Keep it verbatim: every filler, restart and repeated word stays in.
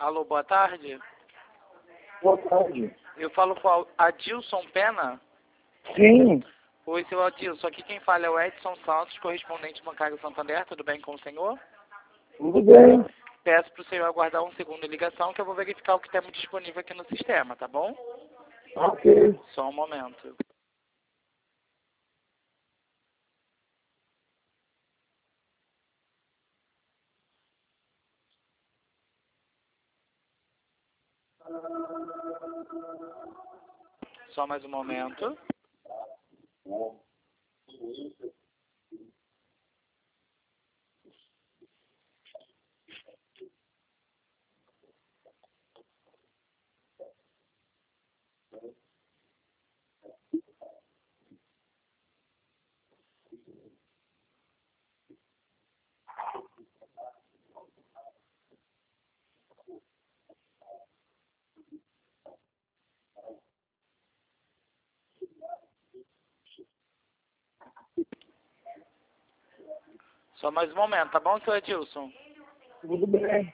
Alô, boa tarde. Boa tarde. Eu falo com a Adilson Pena. Sim, Oi, seu Adilson. Aqui quem fala é o Edson Santos, correspondente bancário Santander. Tudo bem com o senhor? tudo bem. Peço para o senhor aguardar um segundo de ligação que eu vou verificar o que temos disponível aqui no sistema, tá bom? Ok. Só um momento. Só mais um momento. Só mais um momento, tá bom, seu Adilson? Tudo bem.